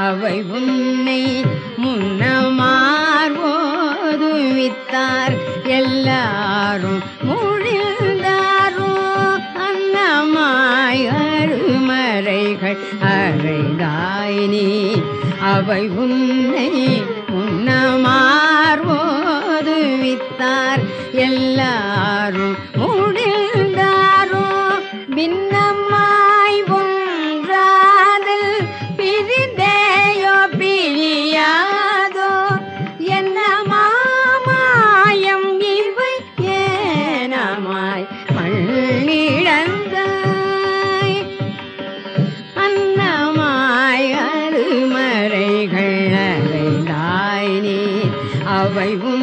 அவை உன்னை முன்னமார் ஓதுவித்தார் எல்லாரும் முழிந்தாரோ அன்னமாய் அருமறைகள் அறைதாய் நீ அவை உன்னை முன்னமார் ஓதுவித்தார் எல்லாரும் முழிந்தாரோ பின்னமாய் ஒன்றாதல் பிரிதேயோ பிரியாதோ என்ன மாமாயம் இவை ஏனமாய் மண்ணிழந்தாய் அன்னமாய் அருமறைகள் அறைதாய் நீ அவை